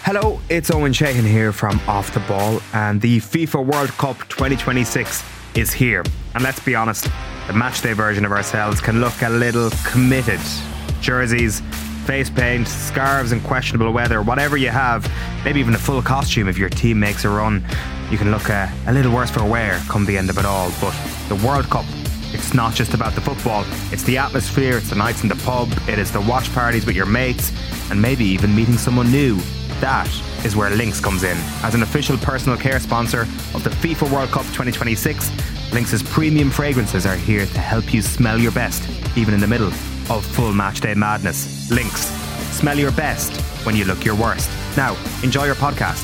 Hello, it's Owen Sheehan here from Off the Ball, and the FIFA World Cup 2026 is here. And let's be honest, the matchday version of ourselves can look a little committed. Jerseys, face paint, scarves and questionable weather, whatever you have, maybe even a full costume if your team makes a run, you can look a little worse for wear come the end of it all. But the World Cup, it's not just about the football, it's the atmosphere, it's the nights in the pub, it is the watch parties with your mates, and maybe even meeting someone new. That is where Lynx comes in. As an official personal care sponsor of the FIFA World Cup 2026, Lynx's premium fragrances are here to help you smell your best, even in the middle of full matchday madness. Lynx, smell your best when you look your worst. Now, enjoy your podcast.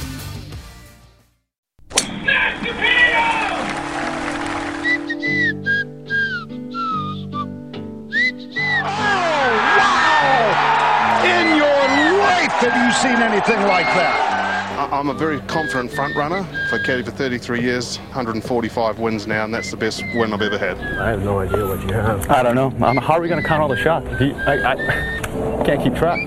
Have you seen anything like that? I'm a very confident front runner. I've caddied for 33 years, 145 wins now, and that's the best win I've ever had. I have no idea what you have. I don't know. How are we going to count all the shots? I can't keep track.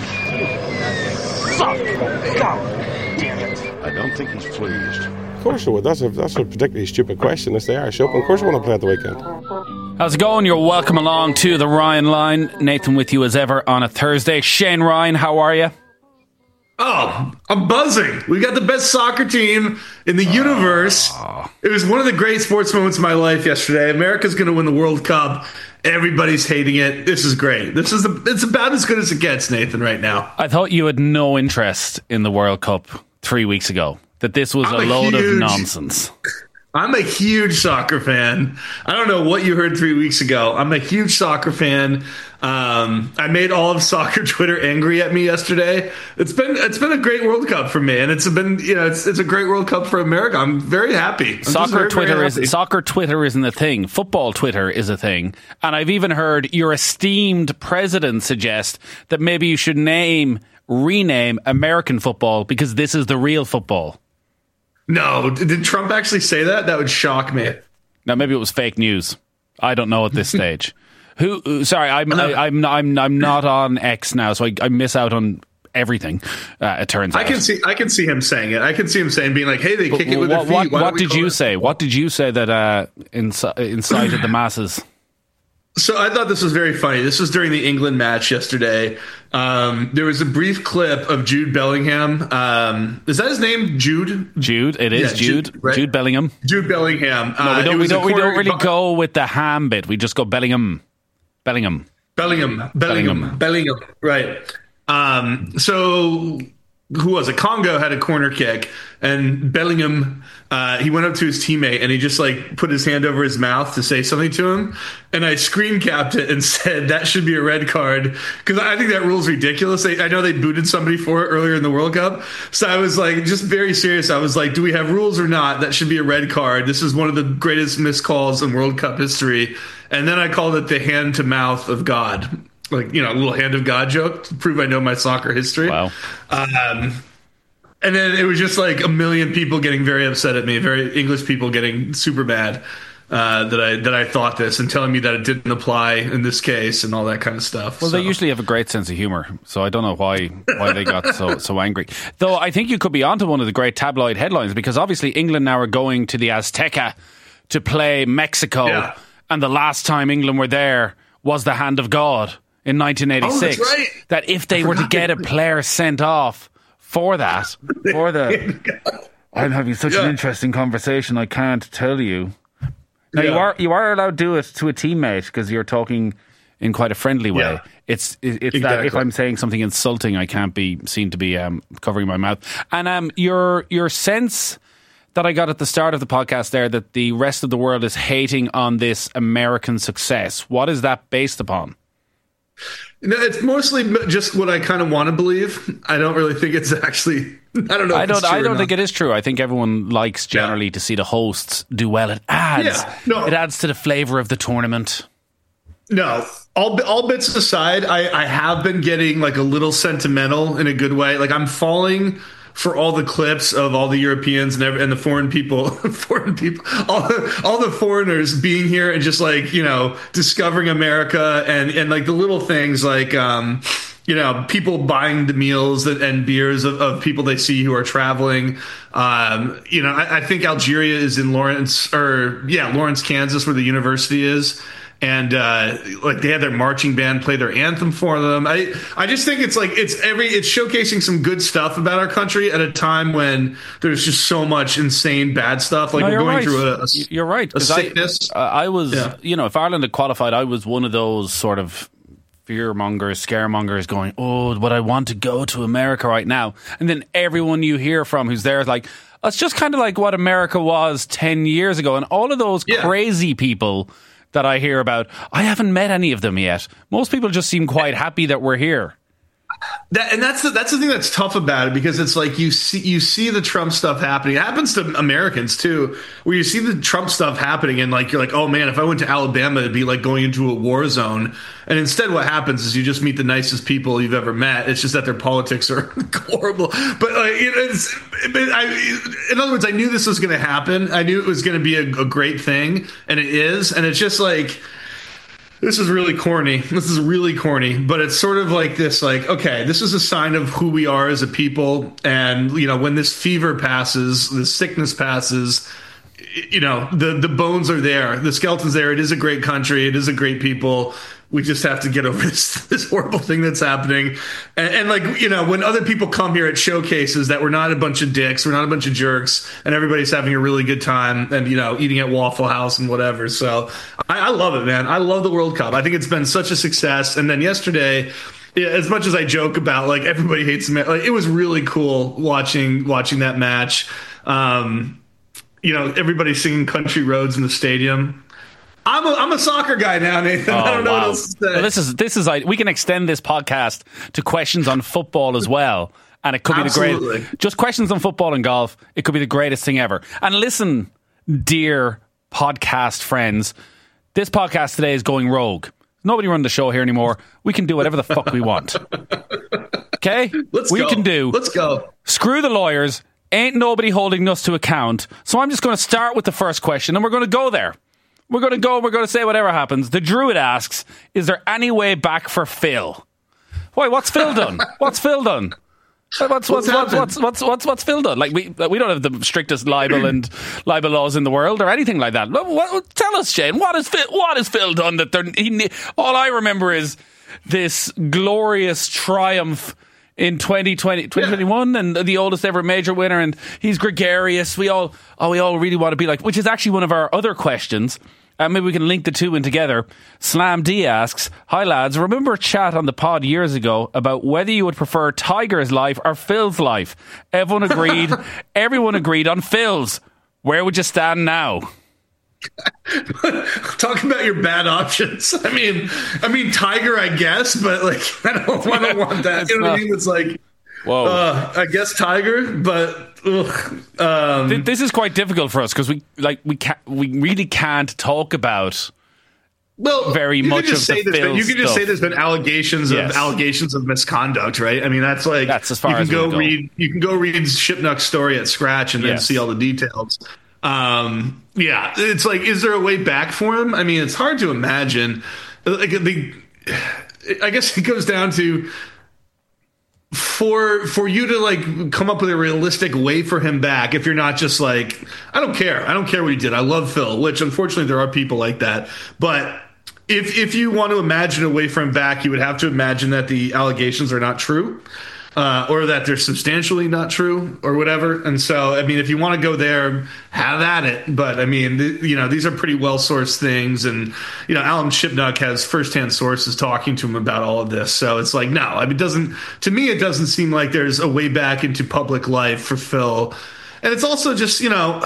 God damn it. I don't think he's pleased. Of course I would. That's a particularly stupid question. It's the Irish Open. Of course I want to play at the weekend. How's it going? You're welcome along to the Ryan Line. Nathan with you as ever on a Thursday. Shane Ryan, how are you? Oh, I'm buzzing. We got the best soccer team in the universe. It was one of the great sports moments of my life yesterday. America's going to win the World Cup. Everybody's hating it. This is great. It's about as good as it gets, Nathan, right now. I thought you had no interest in the World Cup 3 weeks ago, that this was a load of nonsense. I'm a huge soccer fan. I don't know what you heard 3 weeks ago. I'm a huge soccer fan. I made all of soccer Twitter angry at me yesterday. It's been a great World Cup for me, and it's been it's a great World Cup for America. I'm very happy. Soccer Twitter isn't a thing. Football Twitter is a thing, and I've even heard your esteemed president suggest that maybe you should rename American football because this is the real football. No, did Trump actually say that? That would shock me. Now maybe it was fake news. I don't know at this stage. Sorry, I'm not on X now, so I miss out on everything. It turns out I can see him saying it. I can see him being like, "Hey, they kick it with their feet." What did you say? What did you say that incited the masses? So I thought this was very funny. This was during the England match yesterday. There was a brief clip of Jude Bellingham. Is that his name? Jude? Jude. It is Jude. Right? Jude Bellingham. Jude Bellingham. No, we don't really go with the ham bit. We just go Bellingham. Bellingham. Right. So who was it? Congo had a corner kick, and Bellingham, he went up to his teammate and he just put his hand over his mouth to say something to him. And I screen capped it and said that should be a red card because I think that rule's ridiculous. I know they booted somebody for it earlier in the World Cup. So I was just very serious. I was like, do we have rules or not? That should be a red card. This is one of the greatest missed calls in World Cup history. And then I called it the hand to mouth of God. A little hand of God joke to prove I know my soccer history. Wow. And then it was just a million people getting very upset at me, very English people getting super mad that I thought this and telling me that it didn't apply in this case and all that kind of stuff. Well, they usually have a great sense of humor, so I don't know why they got so angry. Though I think you could be onto one of the great tabloid headlines because obviously England now are going to the Azteca to play Mexico, and the last time England were there was the hand of God in 1986. Oh, that's right. That if they were to get a player sent off for I'm having such an interesting conversation, I can't tell you. Now you are allowed to do it to a teammate because you're talking in quite a friendly way. Yeah. It's exactly. That if I'm saying something insulting, I can't be seen to be covering my mouth. And your sense that I got at the start of the podcast there that the rest of the world is hating on this American success. What is that based upon? No, it's mostly just what I kind of want to believe. I don't really think it's actually. I don't know. I don't think it is true. I think everyone likes generally to see the hosts do well. It adds. It adds to the flavour of the tournament. No, all bits aside, I have been getting a little sentimental in a good way. I'm falling for all the clips of all the Europeans and the foreign people, all the foreigners being here and just discovering America and the little things people buying the meals and beers of people they see who are traveling. I think Algeria is in Lawrence, Kansas, where the university is. And they had their marching band play their anthem for them. I just think it's showcasing some good stuff about our country at a time when there's just so much insane bad stuff. Like, we're going through you're right. A sickness. I was, if Ireland had qualified, I was one of those sort of fearmongers, scaremongers going, oh, but I want to go to America right now. And then everyone you hear from who's there is like, it's just kind of like what America was 10 years ago. And all of those crazy people that I hear about, I haven't met any of them yet. Most people just seem quite happy that we're here. That's the thing that's tough about it, because it's like you see the Trump stuff happening. It happens to Americans too, where you see the Trump stuff happening and you're like, oh man, if I went to Alabama, it'd be like going into a war zone. And instead what happens is you just meet the nicest people you've ever met. It's just that their politics are horrible. But in other words, I knew this was going to happen. I knew it was going to be a great thing, and it is. And it's just like, this is really corny. But it's sort of like this, like, okay, this is a sign of who we are as a people. And, when this fever passes, the sickness passes, the bones are there. The skeleton's there. It is a great country. It is a great people. We just have to get over this horrible thing that's happening. And when other people come here at showcases, that we're not a bunch of dicks, we're not a bunch of jerks, and everybody's having a really good time and, eating at Waffle House and whatever. So I love it, man. I love the World Cup. I think it's been such a success. And then yesterday, as much as I joke about, like, everybody hates me, like, it was really cool watching that match. Everybody singing Country Roads in the stadium. I'm a soccer guy now, Nathan. I don't know what else to say. Well, this is we can extend this podcast to questions on football as well, and it could be the greatest. Just questions on football and golf. It could be the greatest thing ever. And listen, dear podcast friends, this podcast today is going rogue. Nobody run the show here anymore. We can do whatever the fuck we want. Okay, Let's go. Screw the lawyers. Ain't nobody holding us to account. So I'm just going to start with the first question, and we're going to go there. We're going to say whatever happens. The Druid asks, is there any way back for Phil? Why, what's Phil done? What's Phil done? What's Phil done? Like, we don't have the strictest libel laws in the world or anything like that. Tell us, Shane, what has Phil done that all I remember is this glorious triumph in 2021 and the oldest ever major winner, and he's gregarious. We all really want to be like, which is actually one of our other questions. Maybe we can link the two in together. Slam D asks, hi lads, remember a chat on the pod years ago about whether you would prefer Tiger's life or Phil's life? Everyone agreed on Phil's. Where would you stand now? Talk about your bad options. I mean, Tiger, I guess, but like, I don't want that. You know what I mean? It's like, whoa. I guess Tiger, but this is quite difficult for us because we really can't talk about very much of the Phil. You can just say there's been allegations of misconduct, right? I mean, that's as far as you can go read Shipnuck's story at Scratch and then see all the details. It's like, is there a way back for him? I mean, it's hard to imagine. Like, I guess it goes down to for you to like come up with a realistic way for him back. If you're not just like, I don't care what he did. I love Phil, which unfortunately there are people like that. But if you want to imagine a way for him back, you would have to imagine that the allegations are not true. Or that they're substantially not true or whatever. And so, I mean, if you want to go there, have at it. But I mean, these are pretty well-sourced things. And, Alan Shipnuck has firsthand sources talking to him about all of this. So it's like, no, I mean, to me, it doesn't seem like there's a way back into public life for Phil. And it's also just,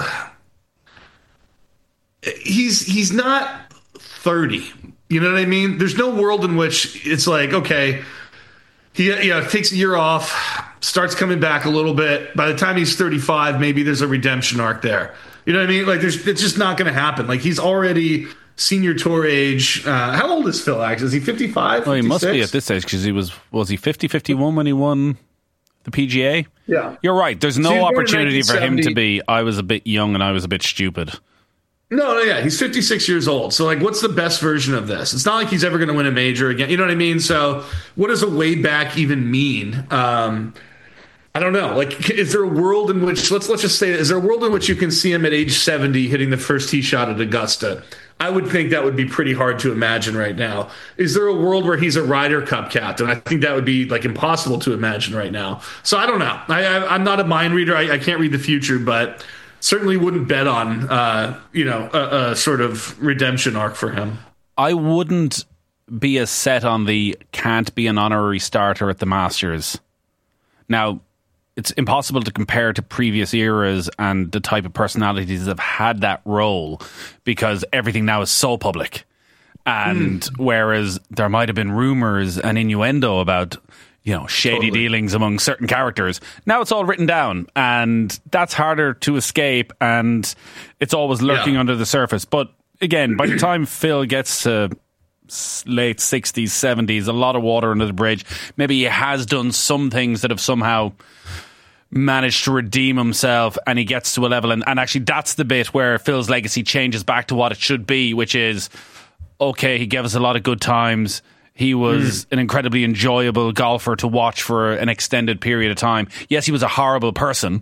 he's not 30. You know what I mean? There's no world in which it's like, okay, he takes a year off, starts coming back a little bit. By the time he's 35, maybe there's a redemption arc there. You know what I mean? Like, it's just not going to happen. Like, he's already senior tour age. How old is Phil, actually? Is he 55? Well, he must be at this age because was he 50, 51 when he won the PGA? Yeah. You're right. There's no opportunity for him to be, I was a bit young and I was a bit stupid. No, yeah, he's 56 years old. So, like, what's the best version of this? It's not like he's ever going to win a major again. You know what I mean? So, what does a way back even mean? I don't know. Like, is there a world in which let's just say, is there a world in which you can see him at age 70 hitting the first tee shot at Augusta? I would think that would be pretty hard to imagine right now. Is there a world where he's a Ryder Cup captain? I think that would be like impossible to imagine right now. So I don't know. I'm not a mind reader. I can't read the future, but certainly wouldn't bet on a sort of redemption arc for him. I wouldn't be as set on the can't be an honorary starter at the Masters. Now, it's impossible to compare to previous eras and the type of personalities that have had that role because everything now is so public. And whereas there might have been rumors and innuendo about, shady dealings among certain characters, now it's all written down and that's harder to escape and it's always lurking under the surface. But again, by the time Phil gets to late 60s, 70s, a lot of water under the bridge, maybe he has done some things that have somehow managed to redeem himself and he gets to a level and actually that's the bit where Phil's legacy changes back to what it should be, which is okay, he gave us a lot of good times, he was an incredibly enjoyable golfer to watch for an extended period of time. Yes, he was a horrible person,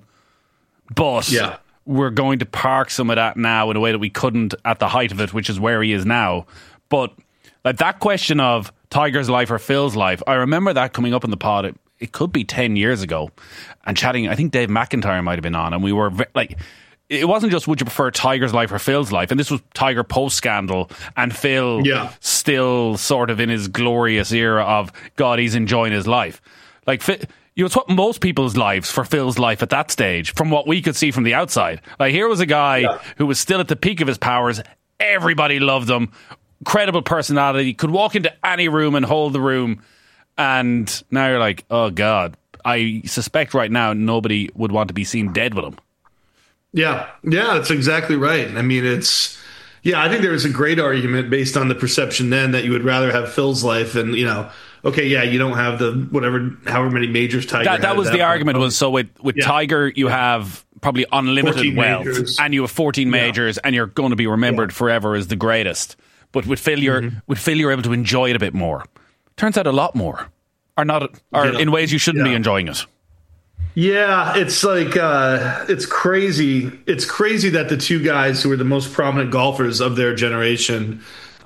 but we're going to park some of that now in a way that we couldn't at the height of it, which is where he is now. But like that question of Tiger's life or Phil's life, I remember that coming up in the pod. It could be 10 years ago, and chatting, I think Dave McIntyre might have been on, and we were like, it wasn't just would you prefer Tiger's life or Phil's life, and this was Tiger post-scandal, and Phil still sort of in his glorious era of, God, he's enjoying his life. Like, it's what most people's lives for Phil's life at that stage, from what we could see from the outside. Like, here was a guy who was still at the peak of his powers, everybody loved him, credible personality, could walk into any room and hold the room. And now you're like, oh God, I suspect right now nobody would want to be seen dead with him. Yeah, that's exactly right. I mean, I think there's a great argument based on the perception then that you would rather have Phil's life and, you don't have the however many majors Tiger had. That was the argument was, so with Tiger, you have probably unlimited wealth majors. And you have 14 majors and you're going to be remembered forever as the greatest. But with Phil, you're able to enjoy it a bit more. Turns out a lot more are in ways you shouldn't be enjoying it. Yeah, it's like it's crazy. It's crazy that the two guys who were the most prominent golfers of their generation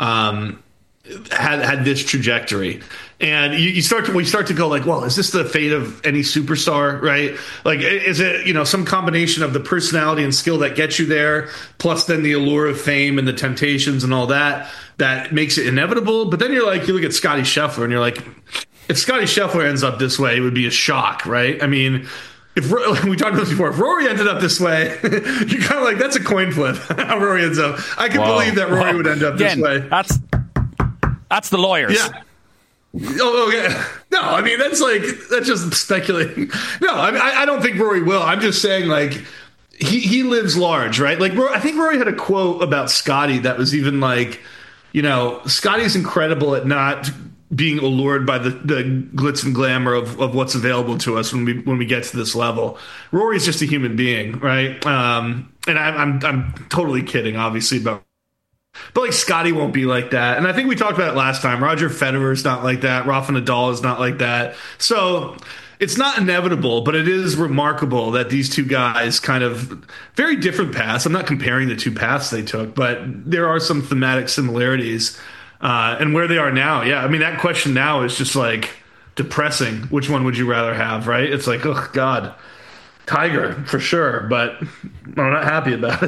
had this trajectory. And we start to go like, well, is this the fate of any superstar, right? Like, is it, some combination of the personality and skill that gets you there, plus then the allure of fame and the temptations and all that makes it inevitable? But then you look at Scottie Scheffler and you're like, if Scottie Scheffler ends up this way, it would be a shock, right? I mean, if we talked about this before, if Rory ended up this way, you're kind of like, that's a coin flip how Rory ends up. I can believe that Rory would end up this way. That's the lawyers. Yeah. Oh, yeah. No, I mean, that's just speculating. No, I don't think Rory will. I'm just saying, like, he lives large, right? Like, I think Rory had a quote about Scottie that was even like, Scottie's incredible at not being allured by the glitz and glamour of what's available to us when we get to this level. Rory's just a human being, right? And I'm totally kidding, obviously, but like Scottie won't be like that. And I think we talked about it last time. Roger Federer's not like that. Rafa Nadal is not like that. So it's not inevitable, but it is remarkable that these two guys kind of very different paths. I'm not comparing the two paths they took, but there are some thematic similarities. And where they are now, I mean, that question now is just like depressing. Which one would you rather have, right? It's like, oh, God. Tiger, for sure, but I'm not happy about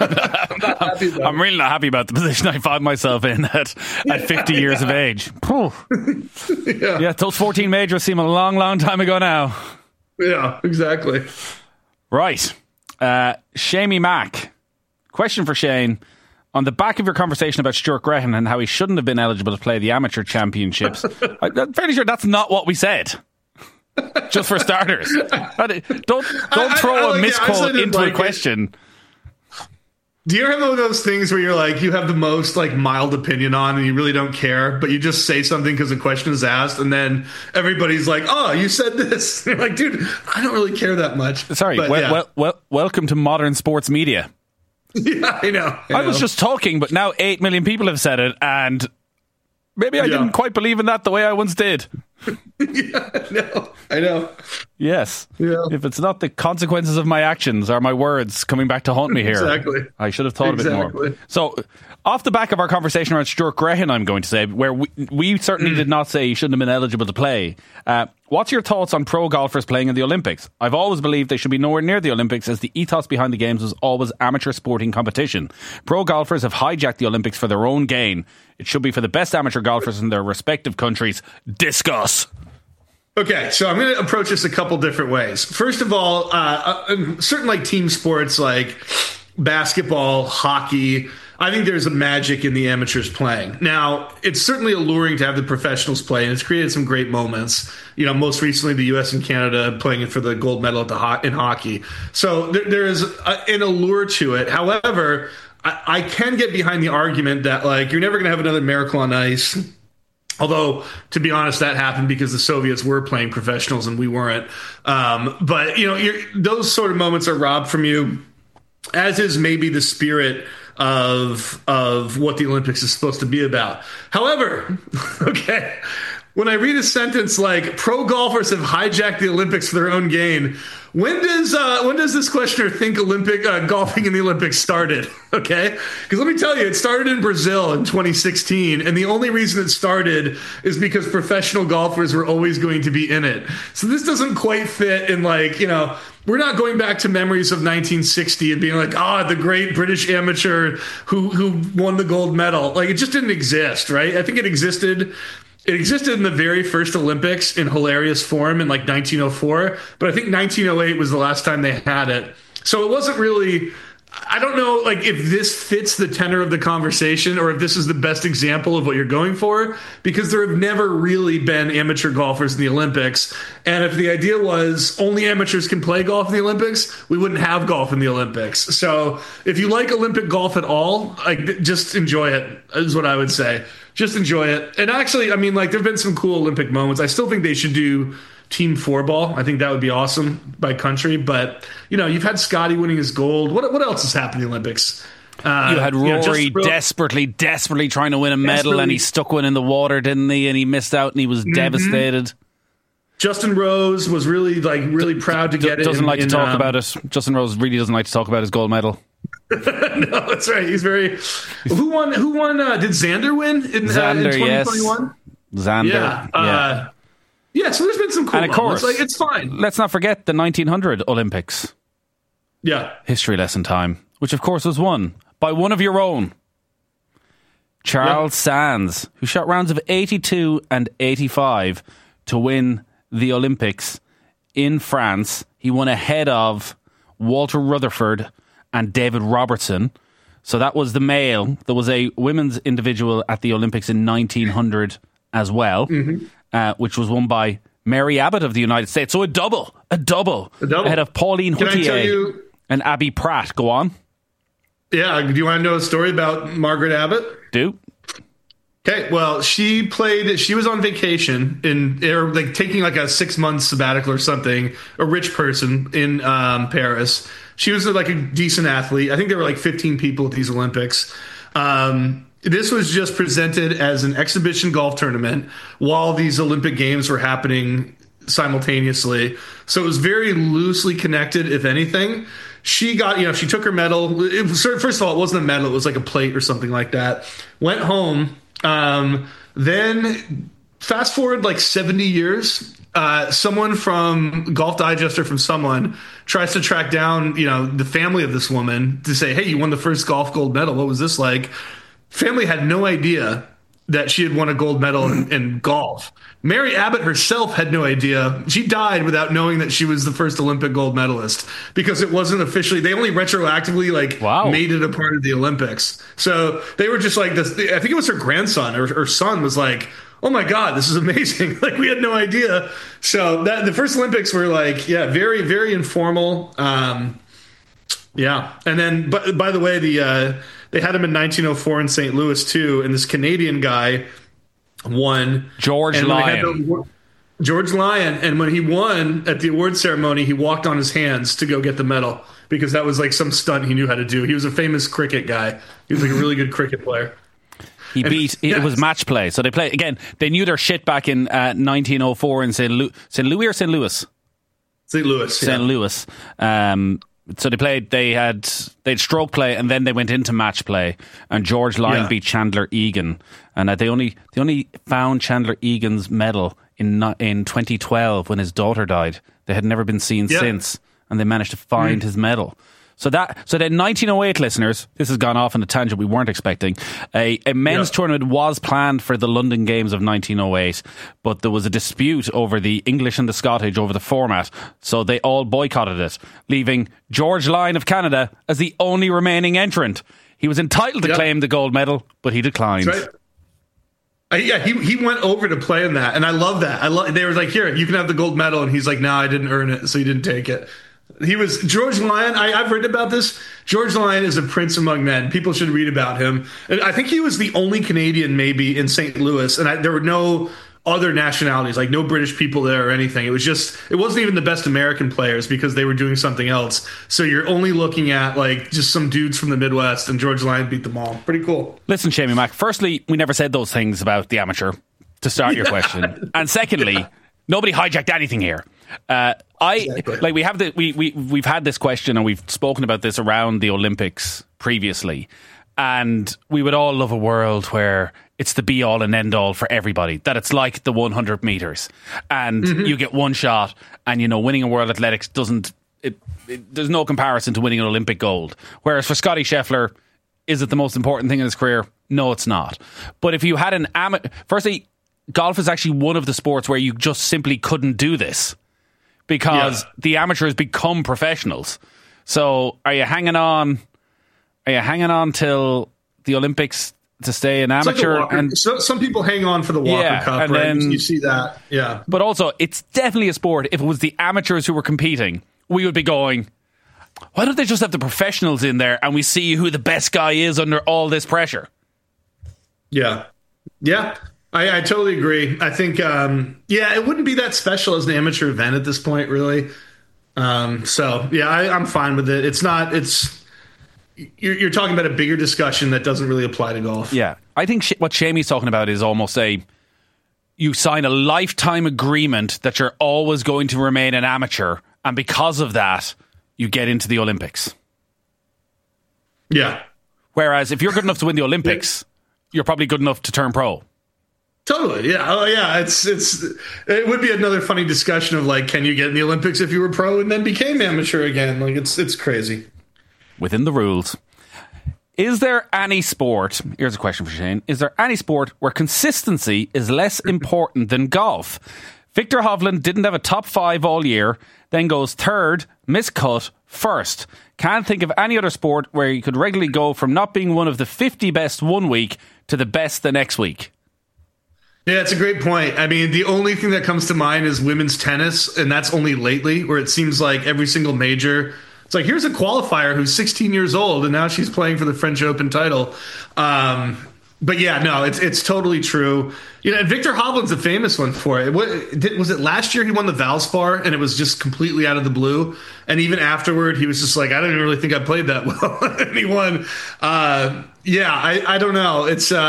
it. I'm really not happy about the position I find myself in at 50 years of age. Yeah, those 14 majors seem a long, long time ago now. Yeah, exactly. Right. Shamey Mack. Question for Shane. On the back of your conversation about Stuart Grehan and how he shouldn't have been eligible to play the amateur championships, I'm fairly sure that's not what we said. Just for starters, don't throw a misquote into a question. Do you ever have one of those things where you're like, you have the most like mild opinion on and you really don't care, but you just say something because a question is asked, and then everybody's like, "Oh, you said this." You're like, dude, I don't really care that much. Sorry, welcome to modern sports media. Yeah, I know. I was just talking, but now 8 million people have said it, and maybe I didn't quite believe in that the way I once did. Yeah, I know. Yes. Yeah. If it's not the consequences of my actions or my words coming back to haunt me here, Exactly. I should have thought a bit more. So, off the back of our conversation around Stuart Grehan, I'm going to say, where we certainly did not say he shouldn't have been eligible to play. What's your thoughts on pro golfers playing in the Olympics? I've always believed they should be nowhere near the Olympics, as the ethos behind the games was always amateur sporting competition. Pro golfers have hijacked the Olympics for their own gain. It should be for the best amateur golfers in their respective countries. Discuss. Okay, so I'm going to approach this a couple different ways. First of all, certain like team sports like basketball, hockey, I think there's a magic in the amateurs playing. Now, it's certainly alluring to have the professionals play, and it's created some great moments. You know, most recently the U.S. and Canada playing for the gold medal in hockey. So there is an allure to it. However, I can get behind the argument that, like, you're never going to have another Miracle on Ice. Although, to be honest, that happened because the Soviets were playing professionals and we weren't. But, you know, those sort of moments are robbed from you, as is maybe the spirit of what the Olympics is supposed to be about. However, okay, when I read a sentence like pro golfers have hijacked the Olympics for their own gain, when does this questioner think Olympic golfing in the Olympics started? Okay, because let me tell you, it started in Brazil in 2016, and the only reason it started is because professional golfers were always going to be in it. So this doesn't quite fit in, like, you know, we're not going back to memories of 1960 and being like, the great British amateur who won the gold medal. Like, it just didn't exist, right? I think it existed. It existed in the very first Olympics in hilarious form in like 1904, but I think 1908 was the last time they had it. So it wasn't really, I don't know, like, if this fits the tenor of the conversation or if this is the best example of what you're going for, because there have never really been amateur golfers in the Olympics. And if the idea was only amateurs can play golf in the Olympics, we wouldn't have golf in the Olympics. So if you like Olympic golf at all, like, just enjoy it, is what I would say. Just enjoy it. And actually, I mean, like, there have been some cool Olympic moments. I still think they should do team floorball. I think that would be awesome by country. But, you know, you've had Scotty winning his gold. What else has happened in the Olympics? You had Rory desperately trying to win a medal, and he stuck one in the water, didn't he? And he missed out, and he was devastated. Justin Rose was really proud to get it. Doesn't like to talk about it. Justin Rose really doesn't like to talk about his gold medal. No, that's right. He's very. Who won? Did Xander win in 2021? Yes. Xander. Yeah. So there's been some cool. And of course, like, it's fine. Let's not forget the 1900 Olympics. Yeah. History lesson time, which of course was won by one of your own, Charles Sands, who shot rounds of 82 and 85 to win the Olympics in France. He won ahead of Walter Rutherford and David Robertson. So that was the male. There was a women's individual at the Olympics in 1900 as well, which was won by Mary Abbott of the United States. So a double ahead of Pauline Houtier and Abby Pratt. Go on. Yeah. Do you want to know a story about Margaret Abbott? Do. Okay, well, she was on vacation like taking like a 6-month sabbatical or something, a rich person in Paris. She was like a decent athlete. I think there were like 15 people at these Olympics. This was just presented as an exhibition golf tournament while these Olympic Games were happening simultaneously. So it was very loosely connected, if anything. She took her medal. First of all, it wasn't a medal. It was like a plate or something like that. Went home. Then fast forward like 70 years, someone from Golf Digest or from someone tries to track down, the family of this woman to say, hey, you won the first golf gold medal. What was this like? Family had no idea that she had won a gold medal in golf. Mary Abbott herself had no idea. She died without knowing that she was the first Olympic gold medalist because it wasn't officially, they only retroactively made it a part of the Olympics. So they were just like this. I think it was her grandson or her son was like, oh my God, this is amazing. Like, we had no idea. So the first Olympics were very, very informal. And then, by the way, they had him in 1904 in St. Louis too. And this Canadian guy won. George Lyon. George Lyon, and when he won at the award ceremony, he walked on his hands to go get the medal because that was like some stunt he knew how to do. He was a famous cricket guy. He was like a really good cricket player. It was match play. So they knew their shit back in 1904 in St. Louis or St. Louis? St. Louis. St. Louis. So they had stroke play, and then they went into match play, and George Lyon beat Chandler Egan, and they only found Chandler Egan's medal in 2012 when his daughter died. They had never been seen since, and they managed to find his medal. So then 1908, listeners, this has gone off on a tangent we weren't expecting. A men's tournament was planned for the London Games of 1908, but there was a dispute over the English and the Scottish over the format, so they all boycotted it, leaving George Lyon of Canada as the only remaining entrant. He was entitled to claim the gold medal, but he declined. That's right. He went over to play in that, and I love that. They were like, "Here, you can have the gold medal," and he's like, "No, I didn't earn it," so he didn't take it. He was George Lyon. I've read about this. George Lyon is a prince among men. People should read about him. And I think he was the only Canadian maybe in St. Louis, and there were no other nationalities, like no British people there or anything. It wasn't even the best American players because they were doing something else. So you're only looking at like just some dudes from the Midwest, and George Lyon beat them all. Pretty cool. Listen, Shamey Mac, firstly, we never said those things about the amateur, to start your question. And secondly, nobody hijacked anything here. We've had this question, and we've spoken about this around the Olympics previously, and we would all love a world where it's the be all and end all for everybody, that it's like the 100 meters and you get one shot, and winning a World Athletics there's no comparison to winning an Olympic gold. Whereas for Scotty Scheffler, is it the most important thing in his career? No, it's not. But if you had firstly, golf is actually one of the sports where you just simply couldn't do this, because the amateurs become professionals. So are you hanging on till the Olympics to stay an amateur? Like some people hang on for the Walker Cup, and right? then, you see that. Yeah. But also, it's definitely a sport. If it was the amateurs who were competing, we would be going, why don't they just have the professionals in there and we see who the best guy is under all this pressure? Yeah. Yeah. I totally agree. I think, it wouldn't be that special as an amateur event at this point, really. I'm fine with it. It's not, you're talking about a bigger discussion that doesn't really apply to golf. Yeah. I think what Shamey's talking about is almost you sign a lifetime agreement that you're always going to remain an amateur, and because of that, you get into the Olympics. Yeah. Whereas if you're good enough to win the Olympics, you're probably good enough to turn pro. Totally, yeah. Oh, yeah. It would be another funny discussion of like, can you get in the Olympics if you were pro and then became amateur again? Like, it's crazy. Within the rules. Is there any sport? Here's a question for Shane. Is there any sport where consistency is less important than golf? Victor Hovland didn't have a top 5 all year, then goes third, miscut, first. Can't think of any other sport where you could regularly go from not being one of the 50 best one week to the best the next week. Yeah, it's a great point. I mean, the only thing that comes to mind is women's tennis, and that's only lately, where it seems like every single major, it's like, here's a qualifier who's 16 years old, and now she's playing for the French Open title. But yeah, no, it's totally true. And Victor Hovland's a famous one for it. Was it last year he won the Valspar, and it was just completely out of the blue? And even afterward, he was just like, I didn't really think I played that well. And he won. I don't know.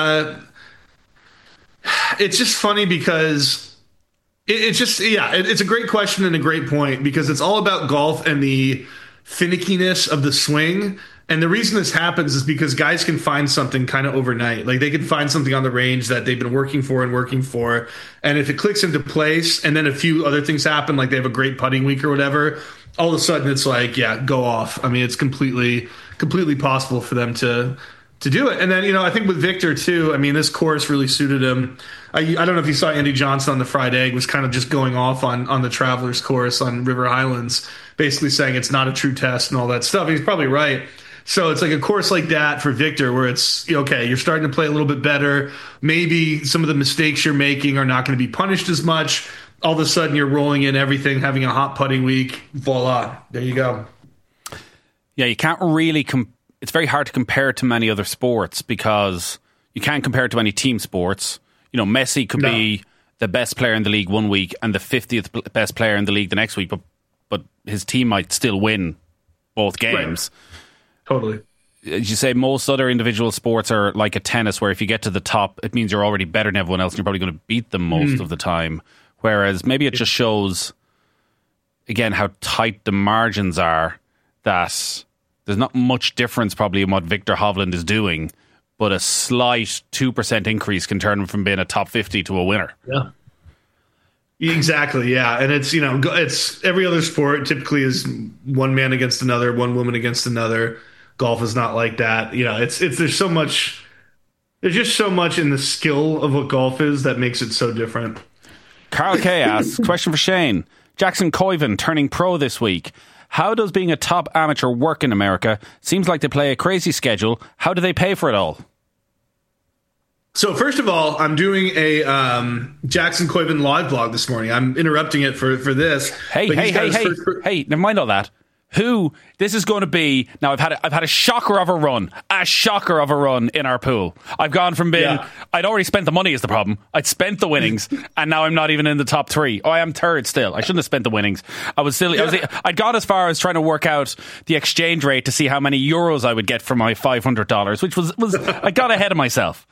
It's just funny because it's a great question and a great point, because it's all about golf and the finickiness of the swing. And the reason this happens is because guys can find something kind of overnight. Like, they can find something on the range that they've been working for. And if it clicks into place and then a few other things happen, like they have a great putting week or whatever, all of a sudden it's like, go off. I mean, it's completely possible for them to do it. And then, I think with Victor too, I mean, this course really suited him. I don't know if you saw Andy Johnson on the Fried Egg was kind of just going off on the Travelers course on River Highlands, basically saying it's not a true test and all that stuff. He's probably right. So it's like a course like that for Victor, where it's, okay, you're starting to play a little bit better. Maybe some of the mistakes you're making are not going to be punished as much. All of a sudden you're rolling in everything, having a hot putting week. Voila. There you go. Yeah, you can't really it's very hard to compare it to many other sports, because you can't compare it to any team sports. Messi could be the best player in the league one week and the 50th best player in the league the next week, but his team might still win both games. Right. Totally. As you say, most other individual sports are like a tennis, where if you get to the top, it means you're already better than everyone else and you're probably going to beat them most of the time. Whereas maybe it just shows, again, how tight the margins are, that there's not much difference probably in what Victor Hovland is doing, but a slight 2% increase can turn him from being a top 50 to a winner. Yeah. Exactly, yeah. And it's, it's every other sport typically is one man against another, one woman against another. Golf is not like that. There's just so much in the skill of what golf is that makes it so different. Carl K asks, question for Shane. Jackson Koiven turning pro this week. How does being a top amateur work in America? Seems like they play a crazy schedule. How do they pay for it all? So first of all, I'm doing a Jackson Koiven live blog this morning. I'm interrupting it for this. Hey, never mind all that. This is going to be, now I've had a shocker of a run in our pool. I've gone from being, I'd already spent the money is the problem. I'd spent the winnings and now I'm not even in the top 3. I am third still. I shouldn't have spent the winnings. I'd gone as far as trying to work out the exchange rate to see how many euros I would get for my $500, which was I got ahead of myself.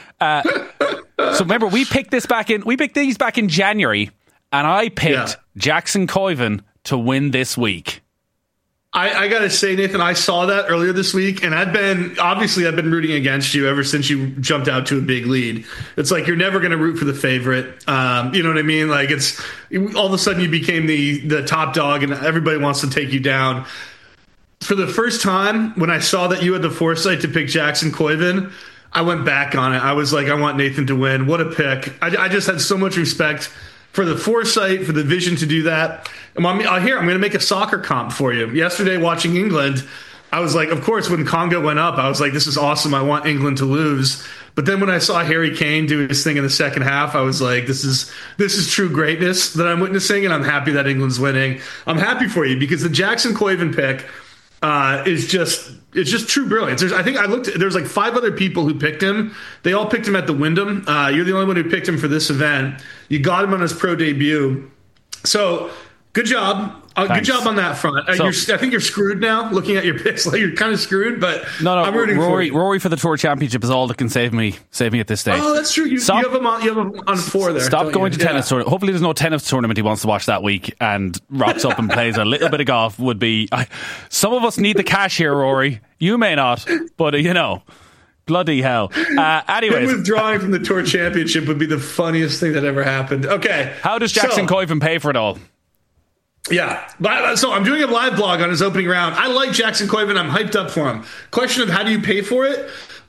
So remember, we picked these back in January, and I picked Jackson Koiven to win this week. I got to say, Nathan, I saw that earlier this week, and I've been rooting against you ever since you jumped out to a big lead. It's like you're never going to root for the favorite. You know what I mean? Like, it's all of a sudden you became the top dog, and everybody wants to take you down. For the first time, when I saw that you had the foresight to pick Jackson Koiven, I went back on it. I was like, I want Nathan to win. What a pick. I just had so much respect for the foresight, for the vision to do that. And I'm going to make a soccer comp for you. Yesterday, watching England, I was like, of course, when Congo went up, I was like, this is awesome. I want England to lose. But then when I saw Harry Kane do his thing in the second half, I was like, this is true greatness that I'm witnessing, and I'm happy that England's winning. I'm happy for you because the Jackson Koiven pick is just true brilliance. There's like 5 other people who picked him. They all picked him at the Wyndham. You're the only one who picked him for this event. You got him on his pro debut. So good job. Good job on that front. I think you're screwed now. Looking at your picks, like you're kind of screwed. But no, I'm rooting for you. Rory for the Tour Championship is all that can save me at this stage. Oh, that's true. You have him on 4 there. Stop going to tennis tournament. Hopefully, there's no tennis tournament he wants to watch that week, and rocks up and plays a little bit of golf. Would be. Some of us need the cash here, Rory. You may not, but bloody hell. Anyways, him withdrawing from the Tour Championship would be the funniest thing that ever happened. Okay, how does Jackson Koiven pay for it all? Yeah, so I'm doing a live blog on his opening round. I like Jackson Koiven. I'm hyped up for him. Question of how do you pay for it?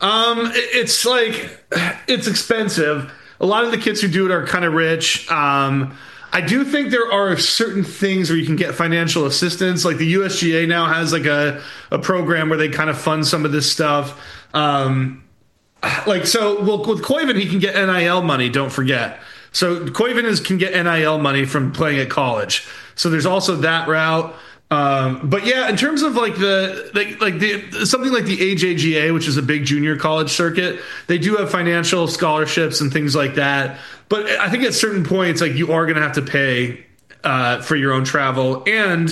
It's expensive. A lot of the kids who do it are kind of rich. I do think there are certain things where you can get financial assistance. Like the USGA now has like a program where they kind of fund some of this stuff. With Koiven, he can get NIL money. Don't forget. So Koiven can get NIL money from playing at college. So there's also that route. But yeah, in terms of something like the AJGA, which is a big junior college circuit, they do have financial scholarships and things like that. But I think at certain points, like you are going to have to pay for your own travel, and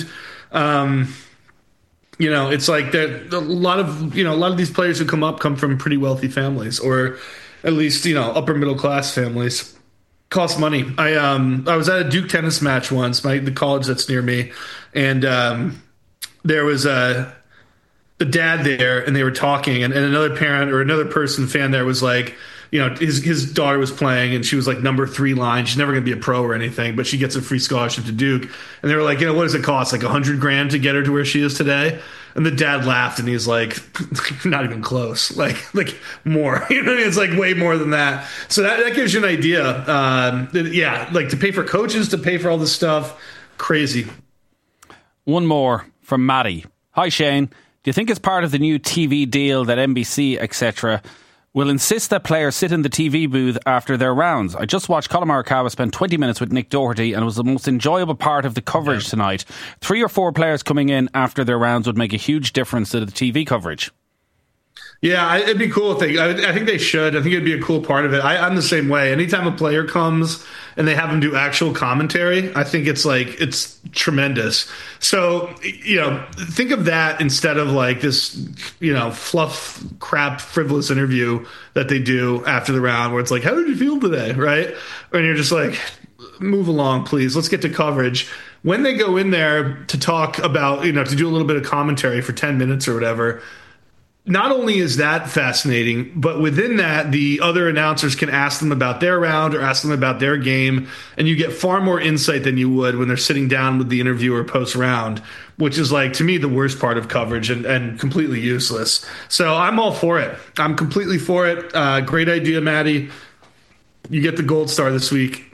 it's like that. A lot of these players who come from pretty wealthy families, or at least upper middle class families. Costs money. I was at a Duke tennis match once, the college that's near me, and there was a dad there, and they were talking, and another parent or another fan there was like, his daughter was playing, and she was like number 3 line. She's never going to be a pro or anything, but she gets a free scholarship to Duke. And they were like, what does it cost? Like $100,000 to get her to where she is today? And the dad laughed, and he's like, not even close. Like more. It's like way more than that. So that gives you an idea. Like to pay for coaches, to pay for all this stuff, crazy. One more from Maddie. Hi, Shane. Do you think as part of the new TV deal that NBC, etc., will insist that players sit in the TV booth after their rounds? I just watched Colin Morikawa spend 20 minutes with Nick Doherty, and it was the most enjoyable part of the coverage tonight. 3 or 4 players coming in after their rounds would make a huge difference to the TV coverage. Yeah, it'd be cool if I think they should. I think it'd be a cool part of it. I'm the same way. Anytime a player comes and they have them do actual commentary, I think it's tremendous. So, think of that instead of like this, fluff, crap, frivolous interview that they do after the round where it's like, how did you feel today? Right? And you're just like, move along, please. Let's get to coverage. When they go in there to talk about, to do a little bit of commentary for 10 minutes or whatever, not only is that fascinating, but within that, the other announcers can ask them about their round or ask them about their game, and you get far more insight than you would when they're sitting down with the interviewer post-round, which is, like, to me, the worst part of coverage and completely useless. So I'm all for it. I'm completely for it. Great idea, Maddie. You get the gold star this week.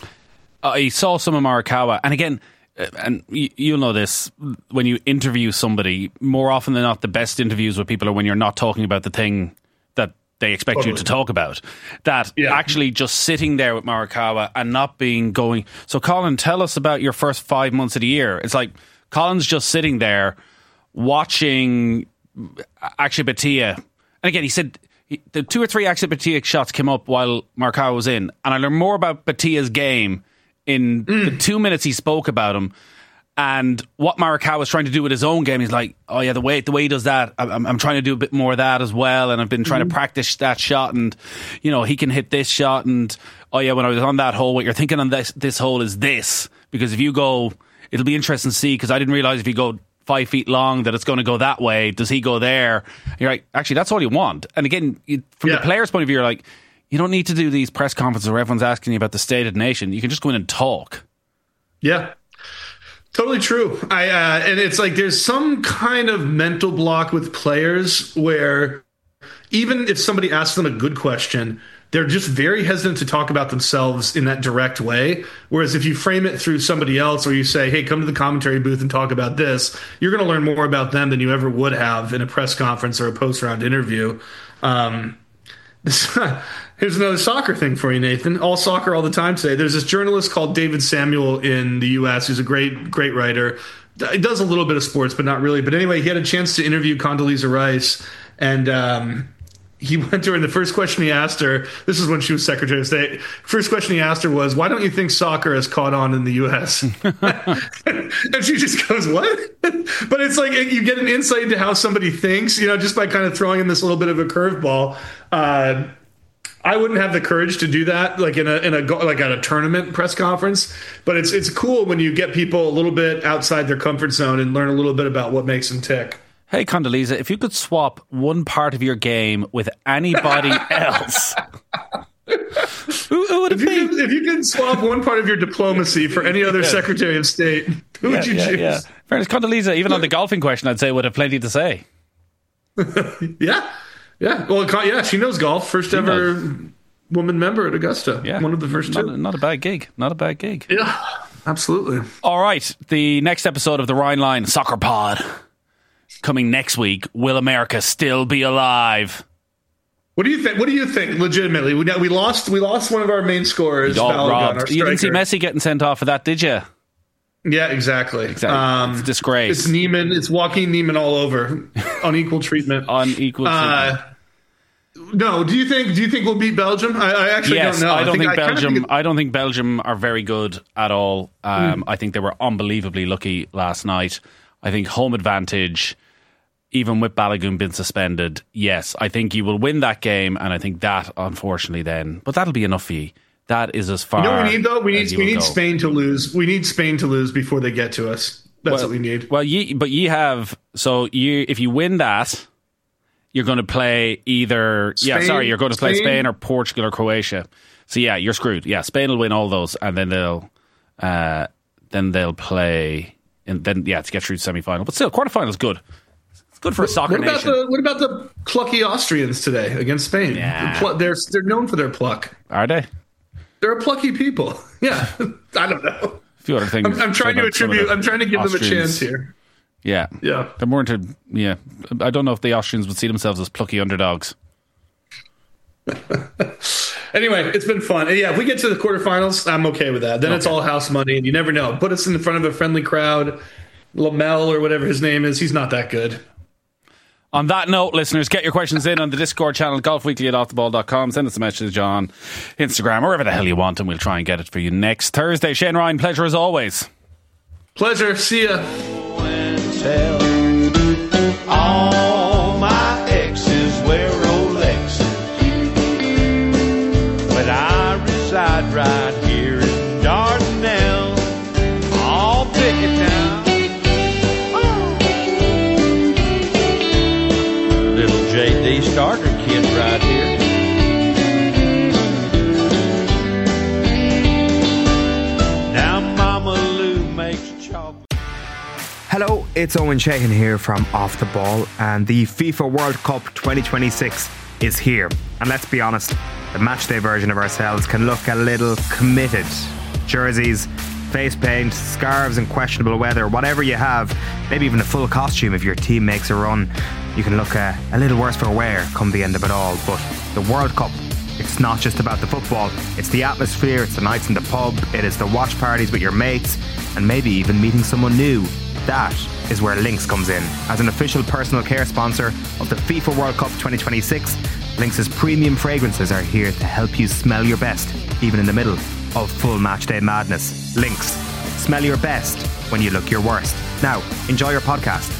I saw some of Morikawa, and again, and you'll know this, when you interview somebody, more often than not, the best interviews with people are when you're not talking about the thing that they expect you to talk about. Actually just sitting there with Morikawa and not going, so Colin, tell us about your first 5 months of the year. It's like Colin's just sitting there watching Akshay Bhatia. And again, he said the 2 or 3 Akshay Bhatia shots came up while Morikawa was in, and I learned more about Bhatia's game in the 2 minutes he spoke about him and what Morikawa was trying to do with his own game. He's like, oh yeah, the way he does that, I'm trying to do a bit more of that as well, and I've been trying to practice that shot, and he can hit this shot, and oh yeah, when I was on that hole, what you're thinking on this hole is this, because if you go, it'll be interesting to see, because I didn't realise if you go 5 feet long that it's going to go that way. Does he go there? And you're like, actually, that's all you want. And again, from the player's point of view, you're like, you don't need to do these press conferences where everyone's asking you about the state of the nation. You can just go in and talk. Yeah, totally true. And it's like there's some kind of mental block with players where even if somebody asks them a good question, they're just very hesitant to talk about themselves in that direct way. Whereas if you frame it through somebody else, or you say, hey, come to the commentary booth and talk about this, you're going to learn more about them than you ever would have in a press conference or a post-round interview. Here's another soccer thing for you, Nathan. All soccer all the time today. There's this journalist called David Samuel in the U.S. who's a great writer. He does a little bit of sports, but not really. But anyway, he had a chance to interview Condoleezza Rice, and he went to her, and the first question he asked her, this is when she was Secretary of State, first question he asked her was, why don't you think soccer has caught on in the U.S.? And she just goes, what? But it's like you get an insight into how somebody thinks, just by kind of throwing in this little bit of a curveball. I wouldn't have the courage to do that, like at a tournament press conference. But it's cool when you get people a little bit outside their comfort zone and learn a little bit about what makes them tick. Hey, Condoleezza, if you could swap one part of your game with anybody else, who would it be? If you could swap one part of your diplomacy for any other Secretary of State, who would you choose? Yeah. Fairness, Condoleezza, even on the golfing question, I'd say would have plenty to say. Yeah. Well, she knows golf. First ever woman member at Augusta. Yeah. One of the first two. Not a bad gig. Yeah, absolutely. All right. The next episode of the Rhine Line Soccer Pod coming next week. Will America still be alive? What do you think? Legitimately, we lost one of our main scorers. Robbed. You didn't see Messi getting sent off for that, did you? Yeah, exactly. It's a disgrace. It's Neiman. It's Joaquin Neiman all over. Unequal treatment. No, do you think we'll beat Belgium? I actually don't know. I don't think Belgium are very good at all. I think they were unbelievably lucky last night. I think home advantage, even with Balogun being suspended, yes, I think you will win that game, and I think that, unfortunately, but that'll be enough for you. That is as far. You know what we need, though? We need Spain to lose. We need Spain to lose before they get to us. That's what we need. Well, if you win that, you're going to play either you're going to play Spain or Portugal or Croatia. So yeah, you're screwed. Yeah, Spain will win all those, and then they'll play, and then to get through the semi-final. But still, quarterfinal is good. It's good for a soccer nation. What about the plucky Austrians today against Spain? Yeah. They're known for their pluck. Are they? They're a plucky people. Yeah, I don't know. A few other things. I'm trying to attribute. I'm trying to give them a chance here. Yeah. They're more into. Yeah, I don't know if the Austrians would see themselves as plucky underdogs. Anyway, it's been fun. Yeah, if we get to the quarterfinals, I'm okay with that. Then it's all house money, and you never know. Put us in front of a friendly crowd. Lamel or whatever his name is, he's not that good. On that note, listeners, get your questions in on the Discord channel, golfweekly@offtheball.com. Send us a message on Instagram, or wherever the hell you want, and we'll try and get it for you next Thursday. Shane Ryan, pleasure as always. Pleasure. See ya. All my exes wear Rolexes, but I reside right here in Dardanelle. I'll pick it down. Little JD starter kid right here. Now Mama Lou makes chocolate. Hello, it's Owen Sheehan here from Off the Ball, and the FIFA World Cup 2026 is here. And let's be honest, the matchday version of ourselves can look a little committed. Jerseys, face paint, scarves and questionable weather, whatever you have, maybe even a full costume if your team makes a run, you can look a little worse for wear come the end of it all. But the World Cup, it's not just about the football, it's the atmosphere, it's the nights in the pub, it is the watch parties with your mates, and maybe even meeting someone new. That is where Lynx comes in. As an official personal care sponsor of the FIFA World Cup 2026, Lynx's premium fragrances are here to help you smell your best, even in the middle of full matchday madness. Lynx, smell your best when you look your worst. Now, enjoy your podcast.